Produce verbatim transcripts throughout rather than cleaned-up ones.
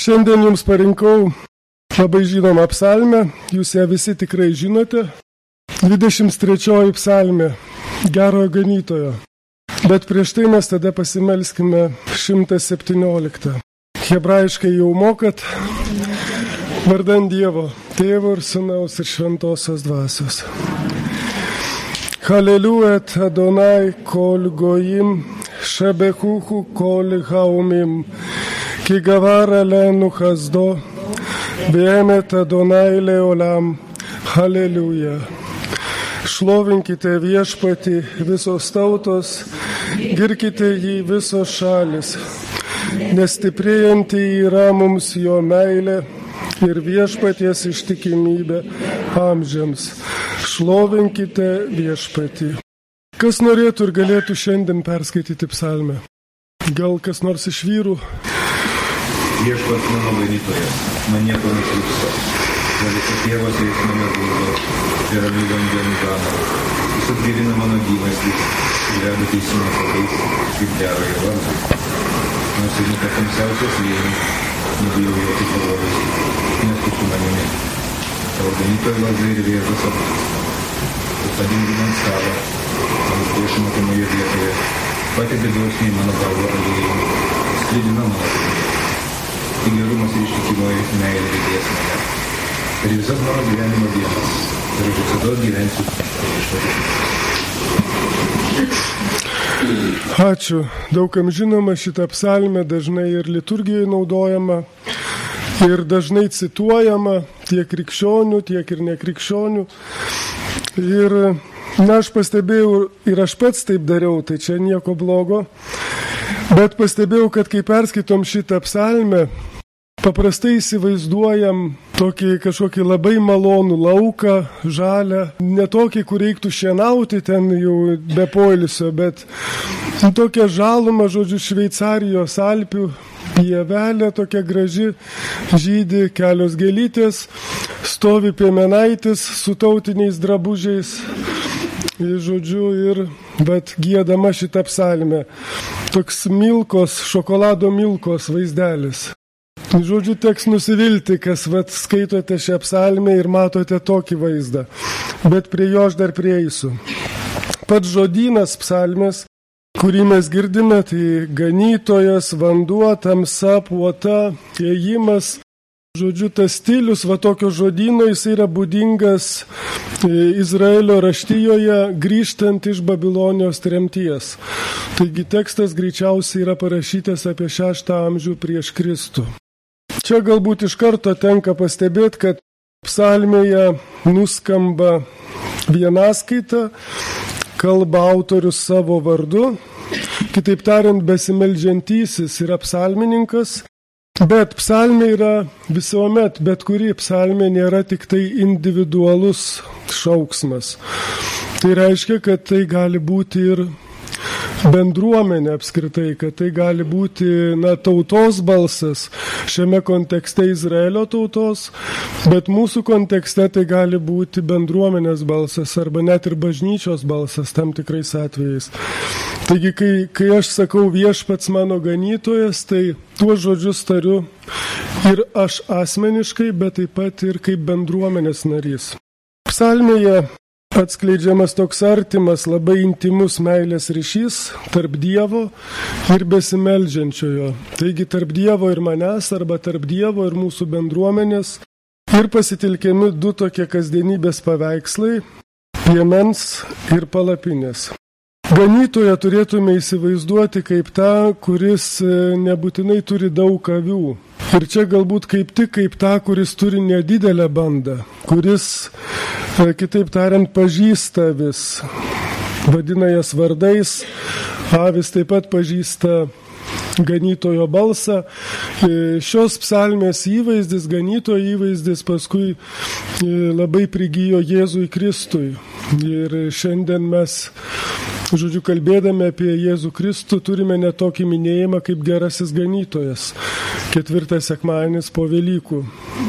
Šiandien jums parinkau labai žinomą psalmę, jūs ją visi tikrai žinote. dvidešimt trečioji psalmė, Gerojo Ganytojo. Bet prieš tai mes tada pasimelskime šimtas septynioliktą. Hebrajiškai jau mokat, vardan Dievo, Tėvo ir Sūnaus ir Šventosios Dvasios. Hallelujat Adonai kol goyim, šebechuchu kol haumim, ki gavara lenu chazdo, Beemet Adonai leolam, Halleluja. Šlovinkite viešpatį visos tautos, girkite jį visos šalis, nes stiprėjanti yra mums jo meilė ir viešpaties ištikimybė amžiams. Šlovinkite viešpatį. Kas norėtų ir galėtų šiandien perskaityti psalmę? Gal kas nors iš vyrų? Viešpats mano ganytojas, man nieko netrūksta. Galite tėvas ir jis mane guldo, ir ramybė dienų gana. Jis atgaivina mano gyvastį, ir veda teisimo keliais, kaip gerąjį vardą. Nors ir nuo tamsiausios lėmės, nebijau jokį pavojus, nes tu su manimi. Tavo ganytojo lazda ir vėžas abu. Tu padingi man stalą, mano priešimo tomoje vietoje, patėdė dosniai mano galvo aliejimą, sklidina mano kūną. Tai gerumas ir ištikimoji meilė lydės mane. Per visas mano gyvenimo dienas ir aš visada gyvensiu viešpaties. Ačiū. Daugam žinoma šitą psalmę dažnai ir liturgijoje naudojama ir dažnai cituojama tiek krikščionių, tiek ir nekrikščionių. Ir na, aš pastebėjau ir aš pats taip dariau, tai čia nieko blogo. Bet pastebėjau, kad kai perskaitom šitą psalmę, paprastai įsivaizduojam tokį kažkokį labai malonų lauką, žalę, ne tokį, kur reiktų šienauti ten jau be poilsio, bet tokią žalumą, žodžiu, Šveicarijos Alpių, pievelė tokia graži, žydi kelios gėlytės, stovi piemenaitis su tautiniais drabužiais, žodžiu, ir bet giedama šitą psalmę. Toks milkos, šokolado milkos vaizdelis. Žodžiu, teks nusivilti, kas vat, skaitote šią psalmę ir matote tokį vaizdą. Bet prie jo aš dar prieisiu. Pats žodynas psalmės, kurį mes girdime, tai ganytojas, vanduo, tamsa, puota, ėjimas. Žodžiu, tas stilius, va tokio žodyno, jis yra būdingas Izraelio raštijoje, grįžtant iš Babilonijos tremties. Taigi tekstas greičiausiai yra parašytas apie šeštą amžių prieš Kristų. Čia galbūt iš karto tenka pastebėti, kad psalmėje nuskamba vienaskaita, kalba autorius savo vardu, kitaip tariant, besimeldžiantysis yra psalmininkas, bet psalmė yra visuomet, bet kuri psalmė nėra tik tai individualus šauksmas. Tai reiškia, kad tai gali būti ir bendruomenė apskritai, kad tai gali būti na, tautos balsas, šiame kontekste Izraelio tautos, bet mūsų kontekste tai gali būti bendruomenės balsas arba net ir bažnyčios balsas tam tikrais atvejais. Taigi, kai, kai aš sakau viešpats mano ganytojas, tai tuos žodžius tariu ir aš asmeniškai, bet taip pat ir kaip bendruomenės narys. Psalmėje atskleidžiamas toks artimas, labai intimus meilės ryšys tarp Dievo ir besimeldžiančiojo. Taigi tarp Dievo ir manęs arba tarp Dievo ir mūsų bendruomenės ir pasitelkiami du tokie kasdienybės paveikslai – piemens ir palapinės. Ganytoją turėtume įsivaizduoti kaip tą, kuris nebūtinai turi daug avių. Ir čia galbūt kaip tik kaip tą, kuris turi nedidelę bandą, kuris, kitaip tariant, pažįsta avis, vadina jas vardais, avis taip pat pažįsta ganytojo balsą. Šios psalmės įvaizdis, ganytojo įvaizdis paskui labai prigijo Jėzui Kristui. Ir šiandien mes, žodžiu, kalbėdami apie Jėzų Kristų, turime ne tokį minėjimą kaip gerasis ganytojas, ketvirtas sekmadienis po Velykų.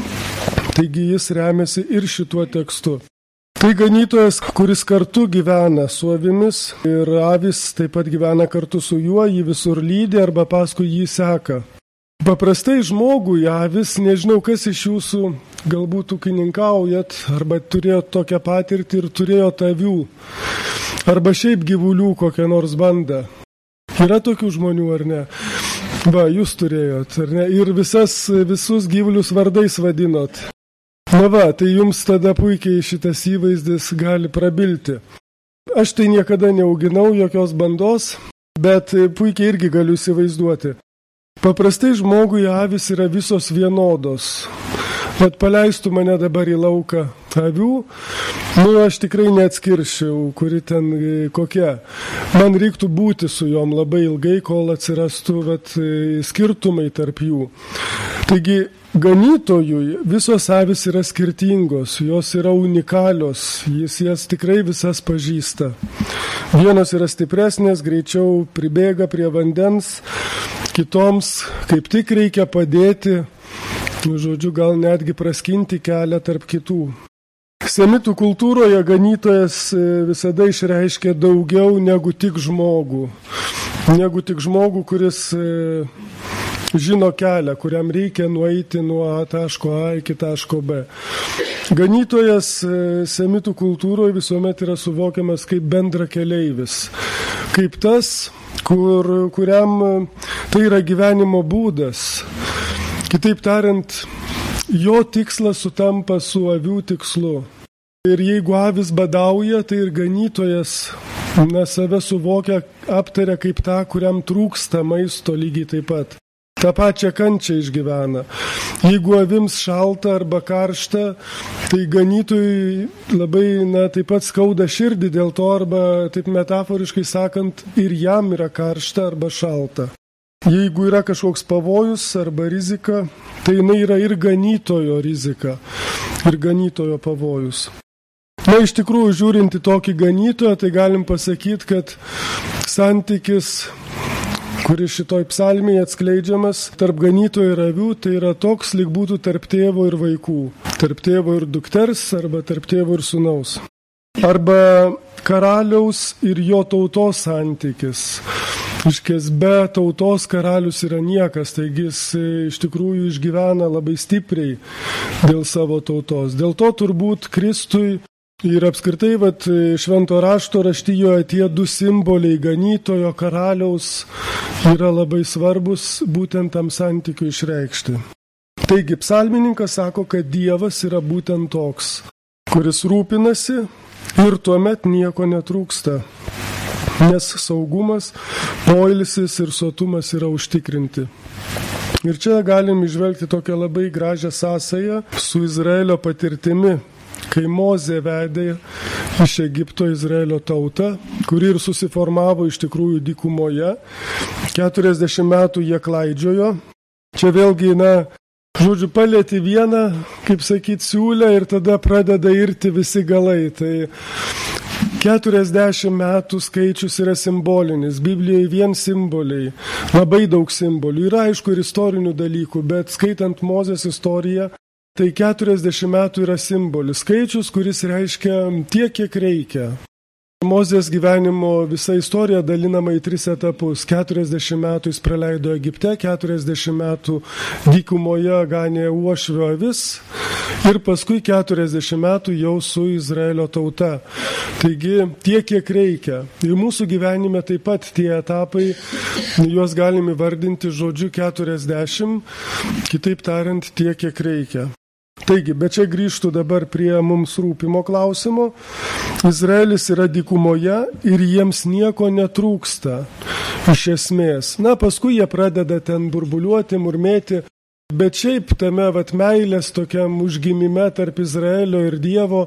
Taigi jis remiasi ir šituo tekstu. Tai ganytojas, kuris kartu gyvena su avimis ir avis taip pat gyvena kartu su juo, jį visur lydi arba paskui jį seka. Paprastai žmogui avis, nežinau kas iš jūsų galbūt ūkininkaujat, arba turėjot tokią patirtį ir turėjot avių, arba šiaip gyvulių kokią nors bandą. Yra tokių žmonių ar ne? Va, jūs turėjot, ar ne? Ir visas, visus gyvulius vardais vadinot. Na va, tai jums tada puikiai šitas įvaizdis gali prabilti. Aš tai niekada neauginau jokios bandos, bet puikiai irgi galiu įsivaizduoti. Paprastai žmogui avis yra visos vienodos. Vat paleistų mane dabar į lauką avių, nu aš tikrai neatskiršiau, kuri ten kokia. Man reiktų būti su jom labai ilgai, kol atsirastų vat, skirtumai tarp jų. Taigi, ganytojui visos avis yra skirtingos, jos yra unikalios, jis jas tikrai visas pažįsta. Vienos yra stipresnės, greičiau pribėga prie vandens, kitoms kaip tik reikia padėti, žodžiu, gal netgi praskinti kelią tarp kitų. Semitų kultūroje ganytojas visada išreiškia daugiau negu tik žmogų. Negu tik žmogų, kuris žino kelią, kuriam reikia nueiti nuo taško A iki taško B. Ganytojas semitų kultūroje visuomet yra suvokiamas kaip bendrakeleivis. Kaip tas, kur, kuriam tai yra gyvenimo būdas. Kitaip tariant, jo tikslas sutampa su avių tikslu. Ir jeigu avis badauja, tai ir ganytojas na, save suvokia, aptaria kaip tą, kuriam trūksta maisto lygiai taip pat. Ta pačia kančia išgyvena. Jeigu avims šalta arba karšta, tai ganytojui labai na, taip pat skauda širdį dėl to, arba taip metaforiškai sakant, ir jam yra karšta arba šalta. Jeigu yra kažkoks pavojus arba rizika, tai jinai yra ir ganytojo rizika, ir ganytojo pavojus. Na, iš tikrųjų, žiūrint į tokį ganytoją, tai galim pasakyti, kad santykis, kuris šitoj psalmėje atskleidžiamas tarp ganytojo ir avių, tai yra toks, lyg būtų tarp tėvo ir vaikų, tarp tėvo ir dukters, arba tarp tėvo ir sūnaus. Arba karaliaus ir jo tautos santykis. Iškės be tautos karalius yra niekas, taigi jis iš tikrųjų išgyvena labai stipriai dėl savo tautos. Dėl to turbūt Kristui ir apskritai vat, švento rašto raštijoje tie du simboliai ganytojo karaliaus yra labai svarbus būtent tam santykiui išreikšti. Taigi psalmininkas sako, kad Dievas yra būtent toks, kuris rūpinasi ir tuomet nieko netrūksta. Nes saugumas, poilsis ir sotumas yra užtikrinti. Ir čia galim išvelgti tokią labai gražią sąsają su Izraelio patirtimi, kai Mozė vedė iš Egipto Izraelio tautą, kuri ir susiformavo iš tikrųjų dykumoje. keturiasdešimt metų jie klaidžiojo. Čia vėlgi, na, žodžiu, palieti vieną, kaip sakyt, siūlę ir tada pradeda irti visi galai. Tai keturiasdešimt metų skaičius yra simbolinis, Biblijoje vien simboliai, labai daug simbolių. Yra aišku ir istorinių dalykų, bet skaitant Mozės istoriją, tai keturiasdešimt metų yra simbolis, skaičius, kuris reiškia tiek, kiek reikia. Mozės gyvenimo visa istorija dalinama į tris etapus. keturiasdešimt metų jis praleido Egipte, keturiasdešimt metų dykumoje ganė uošvio avis ir paskui keturiasdešimt metų jau su Izraelio tauta. Taigi tiek, kiek reikia. Ir mūsų gyvenime taip pat tie etapai, juos galime įvardinti žodžiu keturiasdešimt, kitaip tariant, tiek, kiek reikia. Taigi, bet čia grįžtų dabar prie mums rūpimo klausimo. Izraelis yra dykumoje ir jiems nieko netrūksta iš esmės. Na, paskui jie pradeda ten burbuliuoti, murmėti, bet šiaip tame vat meilės tokiam užgimime tarp Izraelio ir Dievo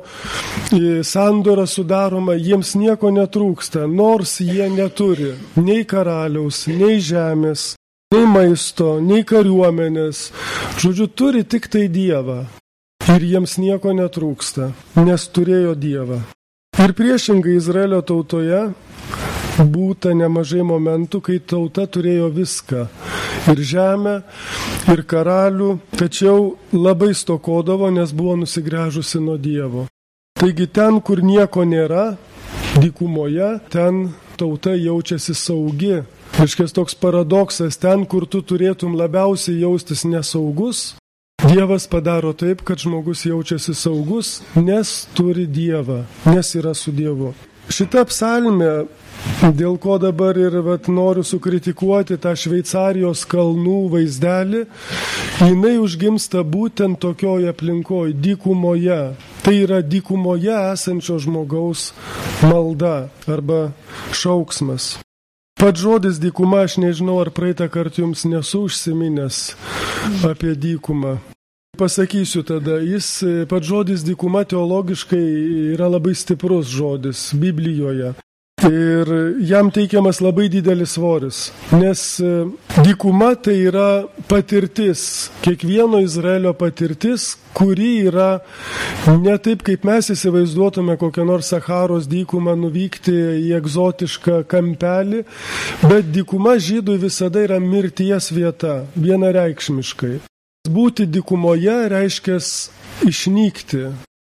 sandora sudaroma, jiems nieko netrūksta, nors jie neturi nei karaliaus, nei žemės, nei maisto, nei kariuomenės. Žodžiu, turi tik tai Dievą. Ir jiems nieko netrūksta, nes turėjo Dievą. Ir priešingai Izraelio tautoje būta nemažai momentų, kai tauta turėjo viską. Ir žemę, ir karalių, tačiau labai stokodavo, nes buvo nusigręžusi nuo Dievo. Taigi ten, kur nieko nėra, dykumoje, ten tauta jaučiasi saugi. Reiškia, toks paradoksas, ten, kur tu turėtum labiausiai jaustis nesaugus, Dievas padaro taip, kad žmogus jaučiasi saugus, nes turi Dievą, nes yra su Dievu. Šita psalmė, dėl ko dabar ir vat, noriu sukritikuoti tą Šveicarijos kalnų vaizdelį, jinai užgimsta būtent tokioje aplinkoje, dykumoje. Tai yra dykumoje esančio žmogaus malda arba šauksmas. Pats žodis dykuma, aš nežinau, ar praeitą kartą jums nesu užsiminęs apie dykumą. Pasakysiu tada, jis, pats žodis dykuma teologiškai yra labai stiprus žodis Biblijoje. Ir jam teikiamas labai didelis svoris, nes dykuma tai yra patirtis, kiekvieno Izraelio patirtis, kuri yra ne taip, kaip mes įsivaizduotume kokią nors Sacharos dykumą nuvykti į egzotišką kampelį, bet dykuma žydui visada yra mirties vieta, vienareikšmiškai. Būti dykumoje reiškia išnykti.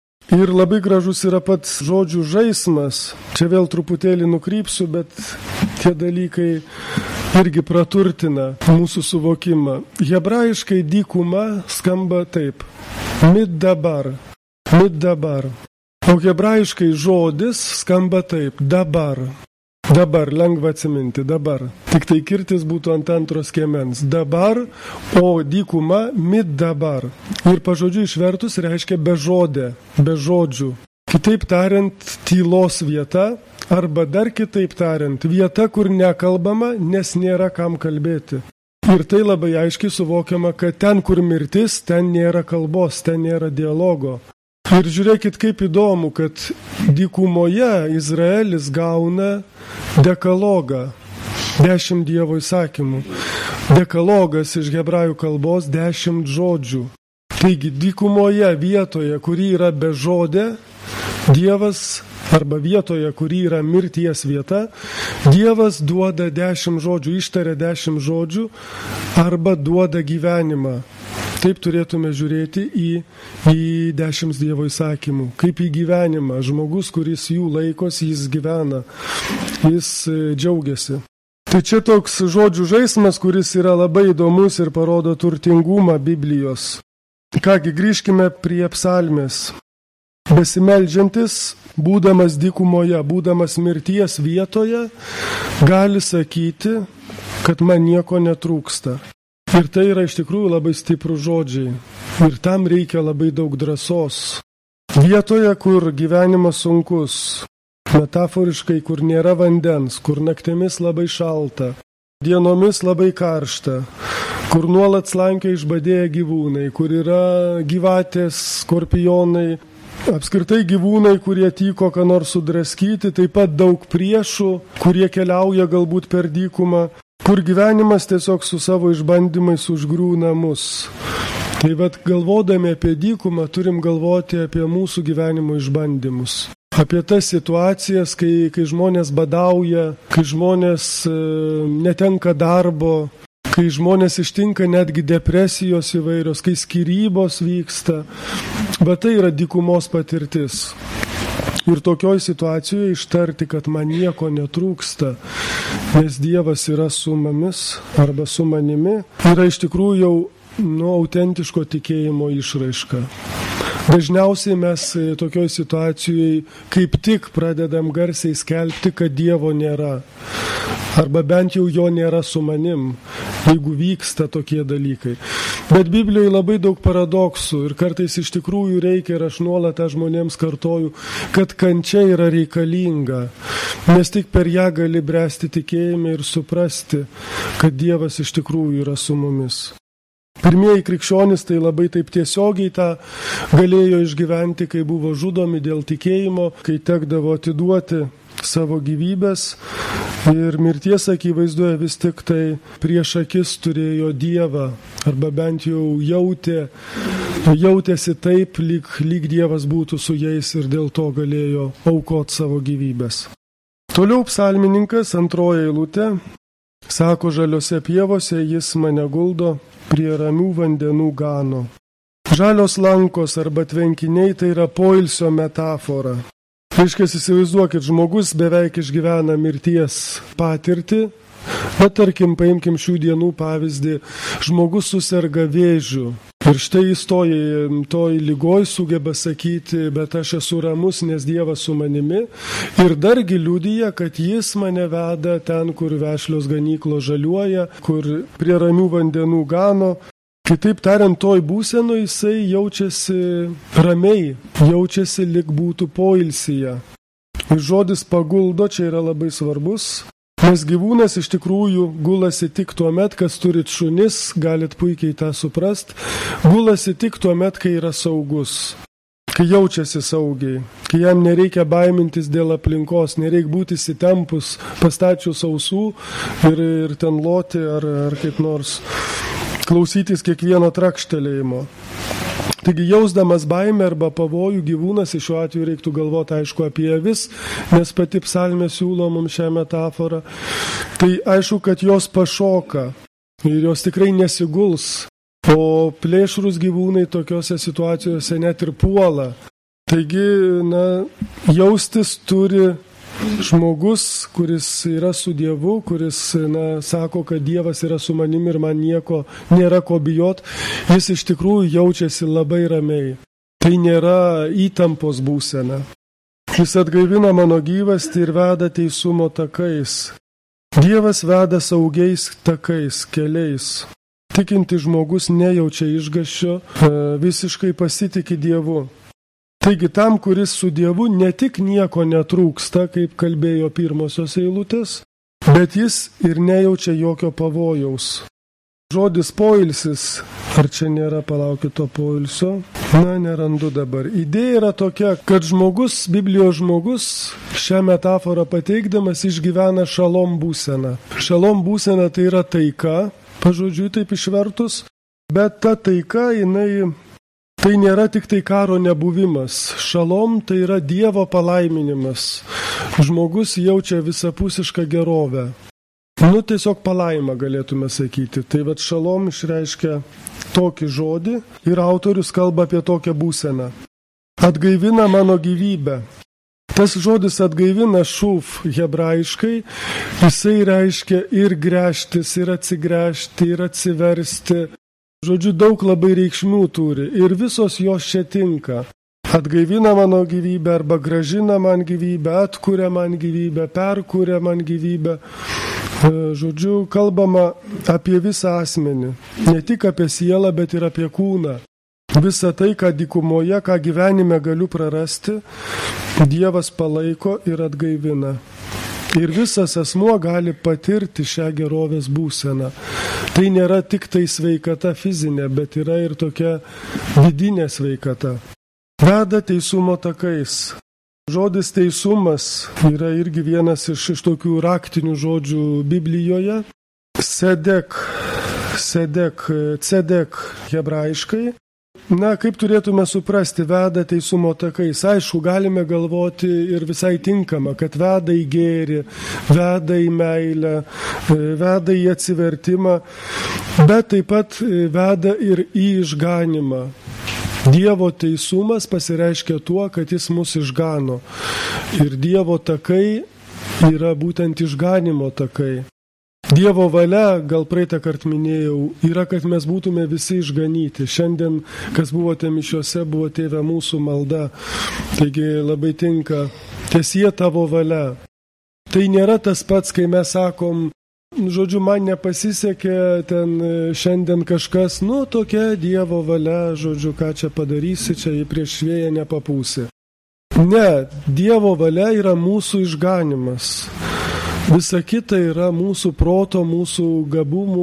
Ir labai gražus yra pats žodžių žaismas. Čia vėl truputėlį nukrypsiu, bet tie dalykai irgi praturtina mūsų suvokimą. Hebrajiškai dykuma skamba taip. Middabar. Middabar. O hebrajiškai žodis skamba taip. Dabar. Dabar, lengva atsiminti, dabar. Tik tai kirtis būtų ant antros skiemens. Dabar, o dykuma middabar. Ir pažodžiu išvertus reiškia bežodė, bežodžių. Kitaip tariant, tylos vieta, arba dar kitaip tariant, vieta, kur nekalbama, nes nėra kam kalbėti. Ir tai labai aiškiai suvokiama, kad ten, kur mirtis, ten nėra kalbos, ten nėra dialogo. Ir žiūrėkit, kaip įdomu, kad dykumoje Izraelis gauna dekalogą, dešimt Dievo įsakymų. Dekalogas iš hebrajų kalbos dešimt žodžių. Taigi, dykumoje vietoje, kuri yra bežodė, Dievas, arba vietoje, kuri yra mirties vieta, Dievas duoda dešimt žodžių, ištaria dešimt žodžių, arba duoda gyvenimą. Taip turėtume žiūrėti į, į dešimt Dievo įsakymų, kaip į gyvenimą. Žmogus, kuris jų laikosi, jis gyvena, jis džiaugiasi. Tai čia toks žodžių žaismas, kuris yra labai įdomus ir parodo turtingumą Biblijos. Kągi, grįžkime prie psalmės. Besimeldžiantis, būdamas dykumoje, būdamas mirties vietoje, gali sakyti, kad man nieko netrūksta. Ir tai yra iš tikrųjų labai stiprūs žodžiai. Ir tam reikia labai daug drąsos. Vietoje, kur gyvenimas sunkus, metaforiškai, kur nėra vandens, kur naktimis labai šalta, dienomis labai karšta, kur nuolat slankia išbadėję gyvūnai, kur yra gyvatės, skorpionai, apskritai gyvūnai, kurie tyko ką nors sudraskyti, taip pat daug priešų, kurie keliauja galbūt per dykumą, kur gyvenimas tiesiog su savo išbandymais užgriūna mus. Tai vat galvodami apie dykumą turim galvoti apie mūsų gyvenimo išbandymus. Apie tas situacijas, kai, kai žmonės badauja, kai žmonės e, netenka darbo, kai žmonės ištinka netgi depresijos įvairios, kai skyrybos vyksta. Bet tai yra dykumos patirtis. Ir tokioj situacijoje ištarti, kad man nieko netrūksta, nes Dievas yra su mumis arba su manimi, yra iš tikrųjų jau nu, autentiško tikėjimo išraiška. Dažniausiai mes tokioj situacijoje kaip tik pradedam garsiai skelbti, kad Dievo nėra. Arba bent jau jo nėra su manim, jeigu vyksta tokie dalykai. Bet Biblijoje labai daug paradoksų ir kartais iš tikrųjų reikia, ir aš nuolat žmonėms kartoju, kad kančia yra reikalinga, nes tik per ją gali bręsti tikėjime ir suprasti, kad Dievas iš tikrųjų yra su mumis. Pirmieji krikščionys tai labai taip tiesiogiai tą galėjo išgyventi, kai buvo žudomi dėl tikėjimo, kai tekdavo atiduoti savo gyvybės ir mirties akivaizdoje vis tik tai prieš akis turėjo Dievą, arba bent jau jautė, jautėsi taip, lyg, lyg Dievas būtų su jais ir dėl to galėjo aukoti savo gyvybės. Toliau psalmininkas, antroji eilutė, sako, žaliose pievose jis mane guldo, prie ramių vandenų gano. Žalios lankos arba tvenkiniai tai yra poilsio metafora. Reiškia, įsivaizduokit, žmogus beveik išgyvena mirties patirtį, Bet tarkim, paimkim šių dienų pavyzdį, žmogus suserga vėžiu. Ir štai jis toj, toj lygoj sugeba sakyti, bet aš esu ramus, nes Dievas su manimi. Ir dargi liudija, kad jis mane veda ten, kur vešlios ganyklos žaliuoja, kur prie ramių vandenų gano. Kitaip tariant, toj būsenoje jisai jaučiasi ramiai, jaučiasi lyg būtų poilsyje. Ir žodis paguldo čia yra labai svarbus. Nes gyvūnas iš tikrųjų gulasi tik tuo met, kas turit šunis, galit puikiai tą suprast, gulasi tik tuo met, kai yra saugus, kai jaučiasi saugiai, kai jam nereikia baimintis dėl aplinkos, nereikia būti įsitempus, pastačius ausų ir, ir ten loti ar, ar kaip nors klausytis kiekvieno trakštelėjimo. Taigi jausdamas baimę arba pavojų gyvūnas, šiuo atveju reiktų galvoti aišku apie avis, nes pati psalmė siūlo mums šią metaforą, tai aišku, kad jos pašoka ir jos tikrai nesiguls, o plėšrus gyvūnai tokiose situacijose net ir puola. Taigi, na, jaustis turi žmogus, kuris yra su Dievu, kuris, na, sako, kad Dievas yra su manimi ir man nieko nėra ko bijot, jis iš tikrųjų jaučiasi labai ramiai. Tai nėra įtampos būsena. Jis atgaivina mano gyvastį ir veda teisumo takais. Dievas veda saugiais takais, keliais. Tikinti žmogus nejaučia išgąsčio, visiškai pasitiki Dievu. Taigi tam, kuris su Dievu ne tik nieko netrūksta, kaip kalbėjo pirmosios eilutės, bet jis ir nejaučia jokio pavojaus. Žodis poilsis, ar čia nėra, palaukit to poilsio? Na, nerandu dabar. Idėja yra tokia, kad žmogus, Biblijos žmogus, šią metaforą pateikdamas išgyvena šalom būseną. Šalom būsena tai yra taika, pažodžiui taip išvertus, bet ta taika, jinai... Tai nėra tik tai karo nebuvimas. Šalom tai yra Dievo palaiminimas. Žmogus jaučia visapusišką gerovę. Nu, tiesiog palaimą galėtume sakyti. Tai vat šalom išreiškia tokį žodį ir autorius kalba apie tokią būseną. Atgaivina mano gyvybę. Tas žodis atgaivina šuf hebrajiškai, jisai reiškia ir gręžtis, ir atsigręžti, ir atsiversti. Žodžiu, daug labai reikšmių turi ir visos jos čia tinka. Atgaivina mano gyvybę arba gražina man gyvybę, atkuria man gyvybę, perkuria man gyvybę. Žodžiu, kalbama apie visą asmenį. Ne tik apie sielą, bet ir apie kūną. Visą tai, ką dykumoje, ką gyvenime galiu prarasti, Dievas palaiko ir atgaivina. Ir visas asmuo gali patirti šią gerovės būseną. Tai nėra tik tai sveikata fizinė, bet yra ir tokia vidinė sveikata. Veda teisumo takais. Žodis teisumas yra irgi vienas iš, iš tokių raktinių žodžių Biblijoje. Sedek, sedek, cedek hebrajiškai. Na, kaip turėtume suprasti, veda teisumo takais. Aišku, galime galvoti ir visai tinkama, kad veda į gėrį, veda į meilę, veda į atsivertimą, bet taip pat veda ir į išganimą. Dievo teisumas pasireiškia tuo, kad jis mus išgano. Ir Dievo takai yra būtent išganimo takai. Dievo valia, gal praeitą kartą minėjau, yra, kad mes būtume visi išganyti. Šiandien, kas buvote mišiose, buvo Tėve mūsų malda. Taigi labai tinka, tiesie tavo valia. Tai nėra tas pats, kai mes sakom, žodžiu, man nepasisekė ten šiandien kažkas, nu tokia Dievo valia, žodžiu, ką čia padarysi, čia į prieš vėją nepapūsi. Ne, Dievo valia yra mūsų išganimas. Visa kita yra mūsų proto, mūsų gabumų,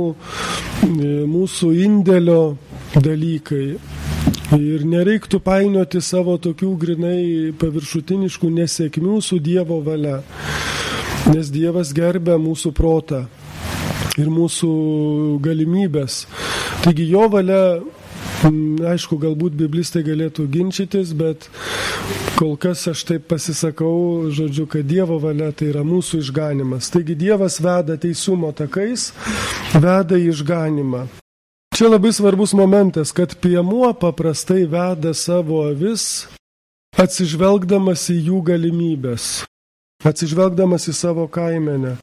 mūsų indėlio dalykai. Ir nereiktų painioti savo tokių grinai paviršutiniškų nesėkmių su Dievo valia. Nes Dievas gerbia mūsų protą ir mūsų galimybės. Taigi jo valia, aišku, galbūt biblistai galėtų ginčytis, bet kol kas aš taip pasisakau, žodžiu, kad Dievo valia tai yra mūsų išganimas. Taigi Dievas veda teisumo takais, veda į išganimą. Čia labai svarbus momentas, kad piemuo paprastai veda savo avis, atsižvelgdamas į jų galimybės, atsižvelgdamas į savo kaimenę.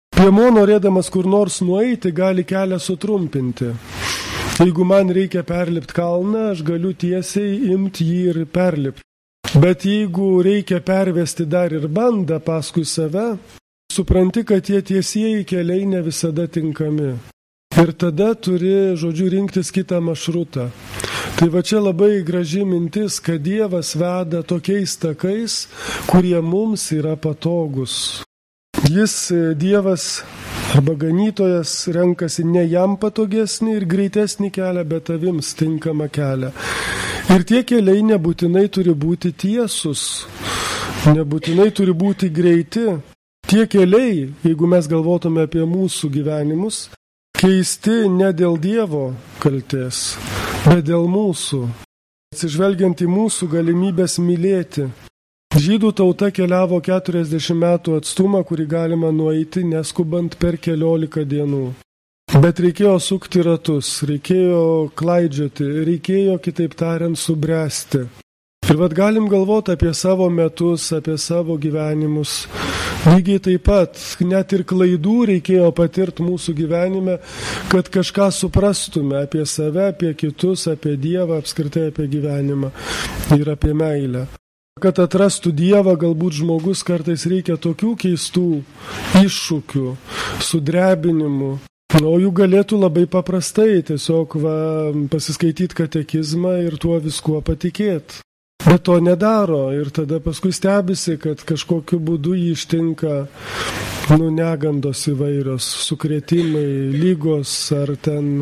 Piemuo, norėdamas kur nors nueiti, gali kelią sutrumpinti. Jeigu man reikia perlipti kalną, aš galiu tiesiai imti jį ir perlipti. Bet jeigu reikia pervesti dar ir bandą paskui save, supranti, kad tie tiesieji keliai ne visada tinkami. Ir tada turi, žodžiu, rinktis kitą maršrutą. Tai va čia labai graži mintis, kad Dievas veda tokiais takais, kurie mums yra patogus. Jis, Dievas arba ganytojas, renkasi ne jam patogesnį ir greitesnį kelią, bet avims tinkamą kelią. Ir tie keliai nebūtinai turi būti tiesus, nebūtinai turi būti greiti. Tie keliai, jeigu mes galvotume apie mūsų gyvenimus, keisti ne dėl Dievo kaltės, bet dėl mūsų, atsižvelgiant į mūsų galimybės mylėti. Žydų tauta keliavo keturiasdešimt metų atstumą, kurį galima nueiti neskubant per keliolika dienų. Bet reikėjo sukti ratus, reikėjo klaidžioti, reikėjo, kitaip tariant, subręsti. Ir vad galim galvoti apie savo metus, apie savo gyvenimus. Lygiai taip pat, net ir klaidų reikėjo patirti mūsų gyvenime, kad kažką suprastume apie save, apie kitus, apie Dievą, apskritai apie gyvenimą ir apie meilę. Kad atrastų Dievą, galbūt žmogus kartais reikia tokių keistų iššūkių, sudrebinimų. O jų galėtų labai paprastai tiesiog va, pasiskaityti katekizmą ir tuo viskuo patikėti. Bet to nedaro ir tada paskui stebisi, kad kažkokiu būdu jį ištinka nu, negandos įvairios, sukrėtimai, lygos ar ten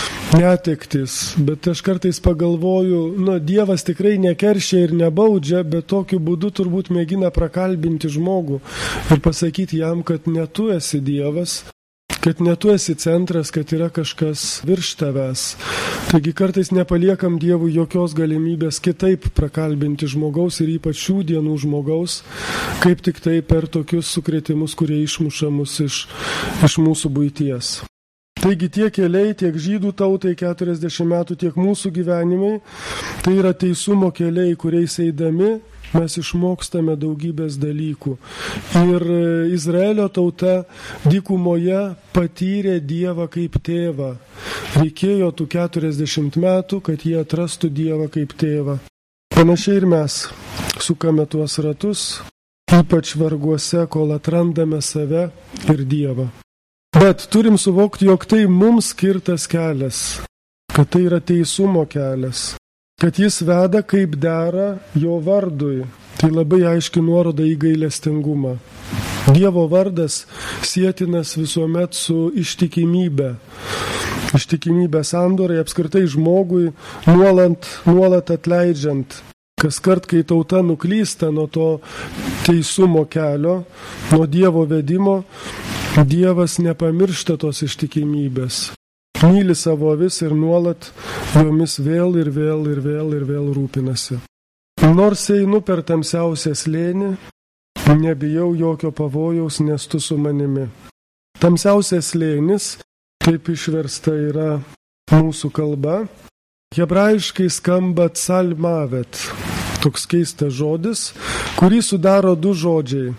netektis. Bet aš kartais pagalvoju, nu, Dievas tikrai nekeršia ir nebaudžia, bet tokiu būdu turbūt mėgina prakalbinti žmogų ir pasakyti jam, kad ne tu esi Dievas, kad ne tu esi centras, kad yra kažkas virš tavęs. Taigi kartais nepaliekam Dievui jokios galimybės kitaip prakalbinti žmogaus ir ypač šių dienų žmogaus, kaip tik tai per tokius sukrėtimus, kurie išmuša mus iš, iš mūsų buities. Taigi tiek keliai, tiek žydų tautai keturiasdešimt metų, tiek mūsų gyvenimai, tai yra teisumo keliai, kuriais eidami mes išmokstame daugybės dalykų. Ir Izraelio tauta dykumoje patyrė Dievą kaip tėvą. Reikėjo tų keturiasdešimt metų, kad jie atrastų Dievą kaip tėvą. Panašiai ir mes sukame tuos ratus, ypač varguose, kol atrandame save ir Dievą. Bet turim suvokti, jog tai mums skirtas kelias, kad tai yra teisumo kelias, kad jis veda kaip dera jo vardui. Tai labai aiški nuoroda į gailestingumą. Dievo vardas sietinas visuomet su ištikimybė. Ištikimybė sandorai, apskritai žmogui nuolat, nuolat atleidžiant. Kas kart, kai tauta nuklysta nuo to teisumo kelio, nuo Dievo vedimo, Dievas nepamiršta tos ištikimybės. Myli savo avis ir nuolat jomis vėl ir vėl ir vėl ir vėl rūpinasi. Nors einu per tamsiausią slėnį, nebijau jokio pavojaus, nes tu su manimi. Tamsiausias slėnis, taip išversta yra mūsų kalba, hebrajiškai skamba Tsalmavet, toks keistas žodis, kurį sudaro du žodžiai.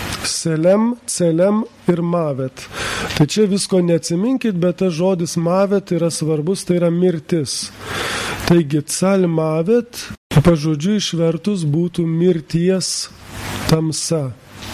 Selem, celem ir mavet. Tai čia visko neatsiminkit, bet tas žodis mavet yra svarbus, tai yra mirtis. Taigi Tsalmavet, pažodžiu išvertus, būtų mirties tamsa.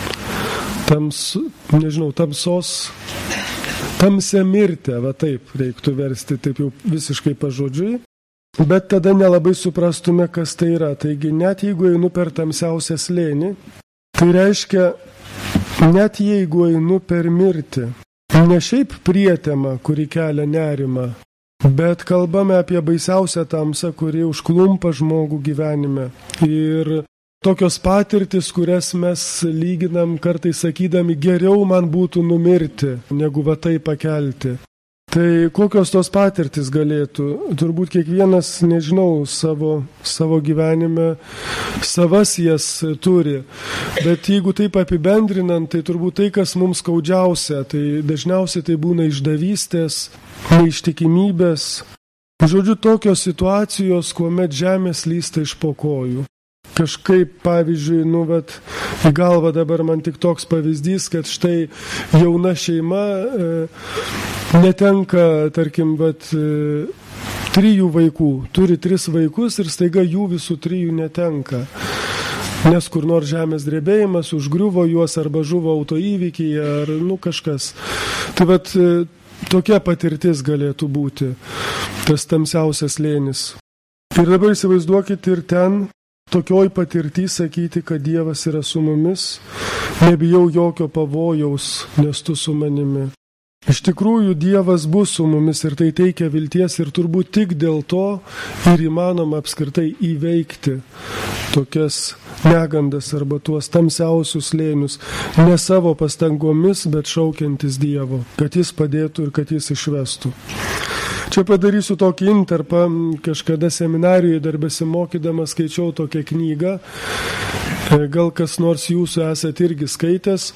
Tams, nežinau, tamsos, tamsia mirtė, va taip reiktų versti, taip jau visiškai pažodžiui. Bet tada nelabai suprastume, kas tai yra. Taigi net jeigu einu per tamsiausią slėnį, tai reiškia, net jeigu einu per mirtį, ne šiaip prietema, kuri kelia nerimą, bet kalbame apie baisiausią tamsą, kuri užklumpa žmogų gyvenime. Ir tokios patirtis, kurias mes lyginam kartais sakydami, geriau man būtų numirti, negu va tai pakelti. Tai kokios tos patirtis galėtų? Turbūt kiekvienas, nežinau, savo, savo gyvenime savas jas turi. Bet jeigu taip apibendrinant, tai turbūt tai, kas mums skaudžiausia, tai dažniausiai tai būna išdavystės, neištikimybės. Žodžiu, tokios situacijos, kuomet žemė slysta iš po kojų. kažkaip, pavyzdžiui, nu, vat, į galvą dabar man tik toks pavyzdys, kad štai jauna šeima e, netenka, tarkim, vat, e, trijų vaikų, turi tris vaikus ir staiga jų visų trijų netenka. Nes kur nors žemės drebėjimas, užgriuvo juos arba žuvo autoįvykyje ar, nu, kažkas. Tai vat, e, tokia patirtis galėtų būti, tas tamsiausias slėnis. Ir dabar įsivaizduokit ir ten, tokioj patirtį sakyti, kad Dievas yra su mumis, nebijau jokio pavojaus, nes tu su manimi. Iš tikrųjų, Dievas bus su mumis ir tai teikia vilties ir turbūt tik dėl to ir įmanoma apskritai įveikti tokias negandas arba tuos tamsiausius slėnius, ne savo pastangomis, bet šaukiantis Dievo, kad Jis padėtų ir kad Jis išvestų. Čia padarysiu tokį interpą, kažkada seminarijoje dar besimokydamas skaičiau tokią knygą, gal kas nors jūsų esat irgi skaitęs,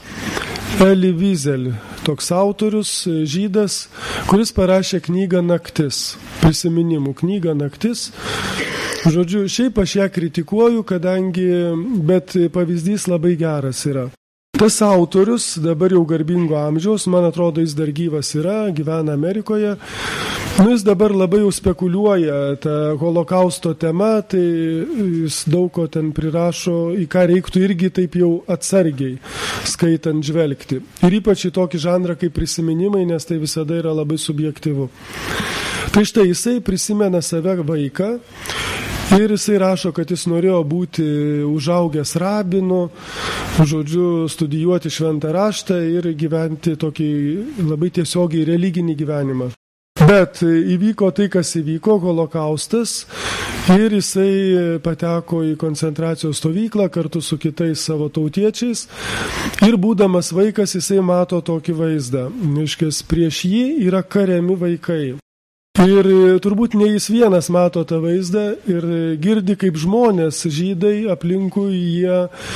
Eli Wiesel, toks autorius, žydas, kuris parašė knygą Naktis, prisiminimų knygą Naktis. Žodžiu, šiaip aš ją kritikuoju, kadangi, bet pavyzdys labai geras yra. Tas autorius, dabar jau garbingo amžiaus, man atrodo, jis dar gyvas yra, gyvena Amerikoje. Nu, jis dabar labai jau spekuliuoja tą holokausto temą, tai jis daug ko ten prirašo, į ką reiktų irgi taip jau atsargiai skaitant žvelgti. Ir ypač į tokį žanrą kaip prisiminimai, nes tai visada yra labai subjektyvu. Tai štai jisai prisimena save vaiką. Ir jisai rašo, kad jis norėjo būti užaugęs rabinu, žodžiu, studijuoti šventą raštą ir gyventi tokį labai tiesiogiai religinį gyvenimą. Bet įvyko tai, kas įvyko, holokaustas, ir jisai pateko į koncentracijos stovyklą kartu su kitais savo tautiečiais. Ir būdamas vaikas, jisai mato tokį vaizdą. Reiškia, prieš jį yra kariami vaikai. Ir turbūt ne jis vienas mato tą vaizdą ir girdi, kaip žmonės, žydai aplinkui, jie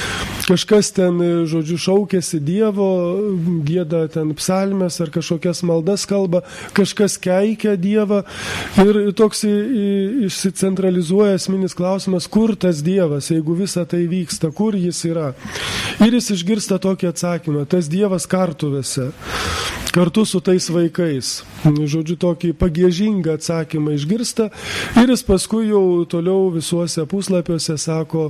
kažkas ten, žodžiu, šaukėsi Dievo, gieda ten psalmes ar kažkokias maldas kalba, kažkas keikia Dievą ir toks išsicentralizuoja esminis klausimas, kur tas Dievas, jeigu visa tai vyksta, kur jis yra. Ir jis išgirsta tokį atsakymą, tas Dievas kartuvėse, kartu su tais vaikais. Žodžiu, tokį pagiežingą atsakymą išgirsta ir jis paskui jau toliau visuose puslapiuose sako,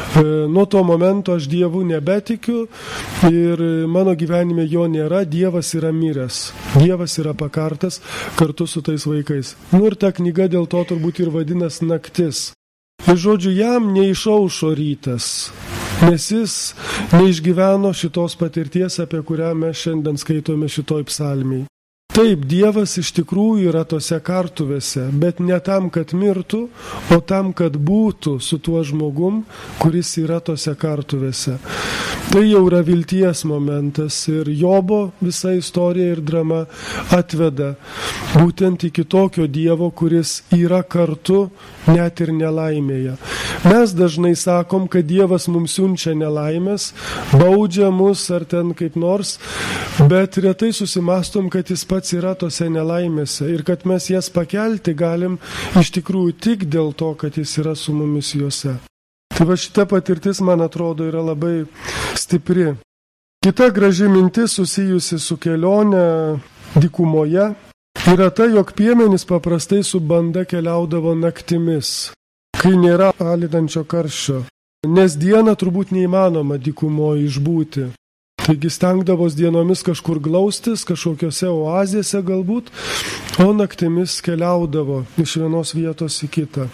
nuo to momento aš Dievu nebetikiu ir mano gyvenime jo nėra, Dievas yra miręs, Dievas yra pakartas kartu su tais vaikais. Nu ir ta knyga dėl to turbūt ir vadinas Naktis. Ir žodžiu, jam neišaušo rytas, nes jis neišgyveno šitos patirties, apie kurią mes šiandien skaitome šitoj psalmėj. Taip, Dievas iš tikrųjų yra tose kartuvėse, bet ne tam, kad mirtų, o tam, kad būtų su tuo žmogum, kuris yra tose kartuvėse. Tai jau yra vilties momentas ir Jobo visa istorija ir drama atveda būtent iki tokio Dievo, kuris yra kartu net ir nelaimėje. Mes dažnai sakom, kad Dievas mums siunčia nelaimės, baudžia mus ar ten kaip nors, bet retai susimastom, kad jis pats yra tose nelaimėse ir kad mes jas pakelti galim iš tikrųjų tik dėl to, kad jis yra su mumis juose. Tai va šita patirtis, man atrodo, yra labai stipri. Kita graži mintis susijusi su kelionė dykumoje yra ta, jog piemenys paprastai su banda keliaudavo naktimis, kai nėra alinančio karščio, nes dieną turbūt neįmanoma dykumoje išbūti. Taigi stengdavos dienomis kažkur glaustis, kažkokiose oazėse galbūt, o naktimis keliaudavo iš vienos vietos į kitą.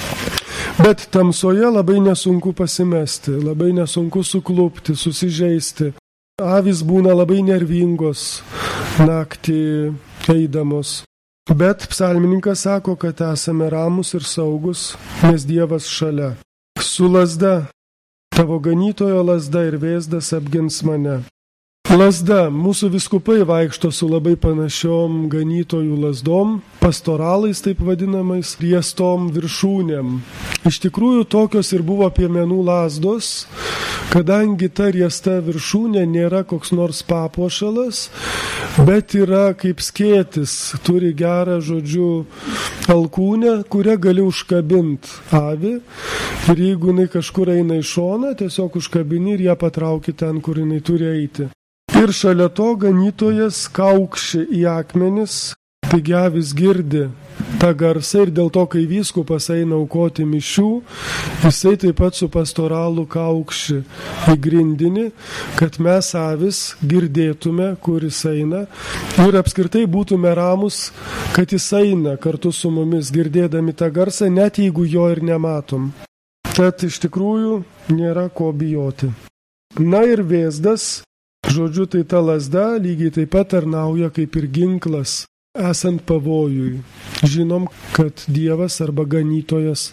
Bet tamsoje labai nesunku pasimesti, labai nesunku suklupti, susižeisti. Avys būna labai nervingos naktį eidamos. Bet psalmininkas sako, kad esame ramus ir saugus, nes Dievas šalia. Su lazda, tavo ganytojo lazda ir vėzdas apgins mane. Lazda, mūsų vyskupai vaikšto su labai panašiom ganytojų lazdom, pastoralais taip vadinamais, riestom viršūnėm. Iš tikrųjų tokios ir buvo piemenų lazdos, kadangi ta riesta viršūnė nėra koks nors papuošalas, bet yra kaip skėtis, turi gerą, žodžiu, alkūnę, kurią gali užkabinti avį ir jeigu jinai kažkur eina į šoną, tiesiog užkabini ir ją patrauki ten, kur jinai turi eiti. Ir šalia to ganytojas kaukši į akmenis, taigi avis girdi tą garsą ir dėl to, kai vyskupas eina aukoti mišių, jisai taip pat su pastoralu kaukši į grindinį, kad mes avis girdėtume, kur jis eina ir apskritai būtume ramus, kad jis eina kartu su mumis, girdėdami tą garsą, net jeigu jo ir nematom. Tad iš tikrųjų nėra ko bijoti. Na ir vėzdas, žodžiu, tai ta lazda lygiai taip pat tarnauja kaip ir ginklas, esant pavojui. Žinom, kad Dievas arba ganytojas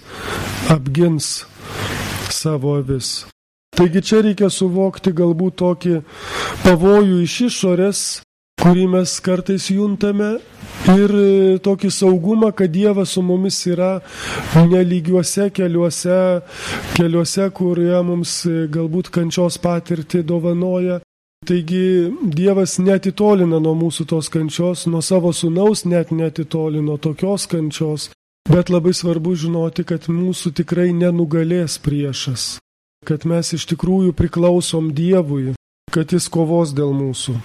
apgins savo avis. Taigi čia reikia suvokti galbūt tokį pavojų iš išorės, kurį mes kartais juntame, ir tokį saugumą, kad Dievas su mumis yra nelygiuose keliuose, keliuose, kurie mums galbūt kančios patirtį dovanoja. Taigi Dievas netitolina nuo mūsų tos kančios, nuo savo sūnaus net netitolino tokios kančios, bet labai svarbu žinoti, kad mūsų tikrai nenugalės priešas, kad mes iš tikrųjų priklausom Dievui, kad jis kovos dėl mūsų.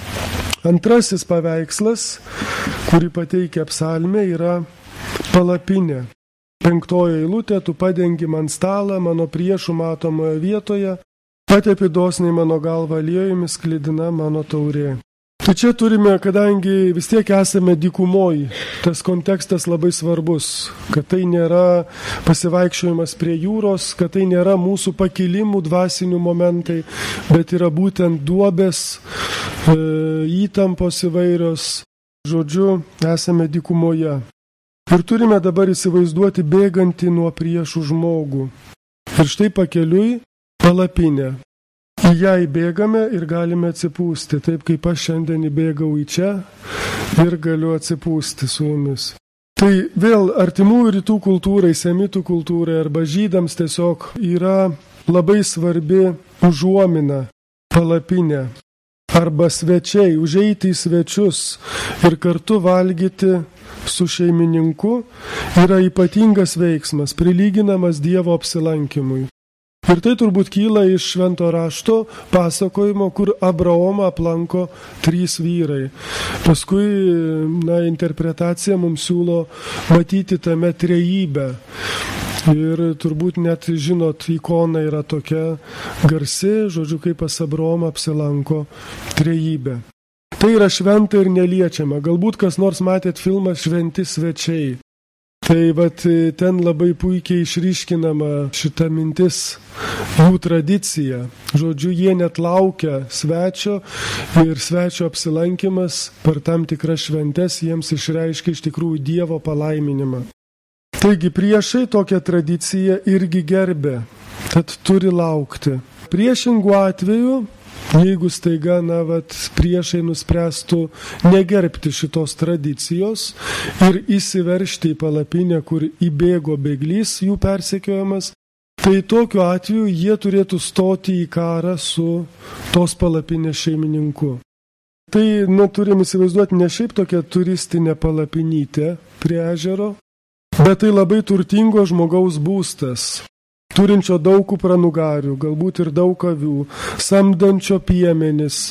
Antrasis paveikslas, kurį pateikia psalmė, yra palapinė. Penktoji eilutė, tu padengi man stalą mano priešų matomoje vietoje, patepi dosniai mano galvą aliejumi, sklidina mano taurė. Tai čia turime, kadangi vis tiek esame dykumoj, tas kontekstas labai svarbus, kad tai nėra pasivaikščiojimas prie jūros, kad tai nėra mūsų pakilimų dvasinių momentai, bet yra būtent duobės, e, įtampos įvairios, žodžiu, esame dykumoje. Ir turime dabar įsivaizduoti bėgantį nuo priešų žmogų. Ir štai pakeliui palapinė. Į ją įbėgame ir galime atsipūsti, taip kaip aš šiandien įbėgau į čia ir galiu atsipūsti su jumis. Tai vėl artimųjų rytų kultūrai, semitų kultūrai arba žydams tiesiog yra labai svarbi užuomina palapinė arba svečiai, užeiti į svečius ir kartu valgyti su šeimininku yra ypatingas veiksmas, prilyginamas Dievo apsilankymui. Ir tai turbūt kyla iš švento rašto pasakojimo, kur Abraomą aplanko trys vyrai. Paskui, na, interpretacija mums siūlo matyti tame trejybę. Ir turbūt net, žinot, ikona yra tokia garsi, žodžiu, kaip pas Abraomą apsilanko trejybė. Tai yra šventa ir neliečiama. Galbūt kas nors matėt filmą Šventi svečiai. Tai vat ten labai puikiai išryškinama šita mintis, jų tradicija. Žodžiu, jie net laukia svečio ir svečio apsilankimas per tam tikras šventes jiems išreiškia iš tikrųjų Dievo palaiminimą. Taigi priešai tokią tradiciją irgi gerbė, tad turi laukti. Priešingų atveju, jeigu staiga, na, vat, priešai nuspręstų negerbti šitos tradicijos ir įsiveržti į palapinę, kur įbėgo bėglys jų persekiojamas, tai tokiu atveju jie turėtų stoti į karą su tos palapinės šeimininku. Tai, na, turim įsivaizduoti ne šiaip tokia turistinė palapinytė prie ežero, bet tai labai turtingo žmogaus būstas, turinčio daug kupranugarių, galbūt ir daug avių, samdančio piemenis.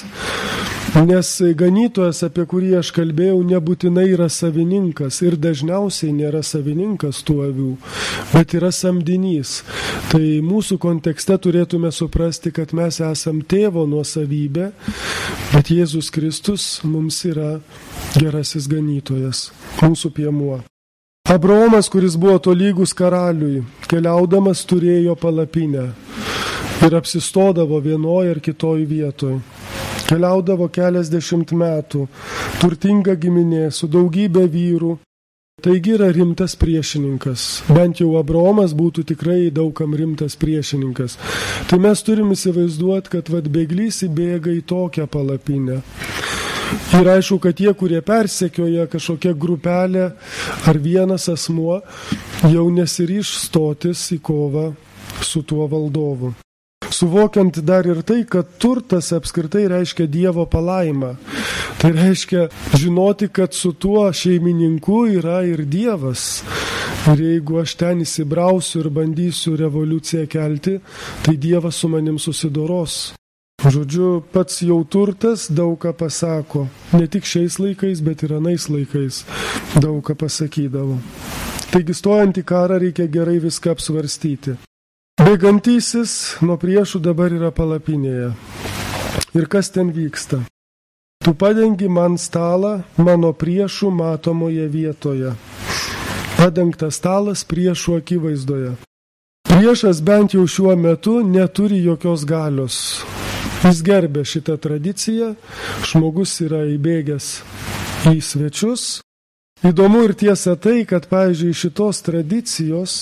Nes ganytojas, apie kurį aš kalbėjau, nebūtinai yra savininkas ir dažniausiai nėra savininkas tų avių, bet yra samdinys. Tai mūsų kontekste turėtume suprasti, kad mes esam tėvo nuosavybė, bet Jėzus Kristus mums yra gerasis ganytojas, mūsų piemuo. Abraomas, kuris buvo tolygus karaliui, keliaudamas turėjo palapinę ir apsistodavo vienoje ar kitoje vietoje. Keliaudavo keliasdešimt metų, turtinga giminė su daugybė vyrų. Taigi yra rimtas priešininkas. Bent jau Abraomas būtų tikrai daugam rimtas priešininkas. Tai mes turim įsivaizduoti, kad vad bėglys įbėga į tokią palapinę. Ir aišku, kad tie, kurie persekioja kažkokia grupelė ar vienas asmuo, jau nesiryš stotis į kovą su tuo valdovu. Suvokiant dar ir tai, kad turtas apskritai reiškia Dievo palaimą. Tai reiškia žinoti, kad su tuo šeimininku yra ir Dievas. Ir jeigu aš ten įsibrausiu ir bandysiu revoliuciją kelti, tai Dievas su manim susidoros. Žodžiu, pats jau turtas daug ką pasako. Ne tik šiais laikais, bet ir anais laikais daug ką pasakydavo. Taigi stojant į karą reikia gerai viską apsvarstyti. Bėgantysis nuo priešų dabar yra palapinėje. Ir kas ten vyksta? Tu padengi man stalą mano priešų matomoje vietoje. Padengtas stalas priešų akivaizdoje. Priešas bent jau šiuo metu neturi jokios galios. Jis gerbė šitą tradiciją, žmogus yra įbėgęs į svečius. Įdomu ir tiesa tai, kad, pavyzdžiui, šitos tradicijos,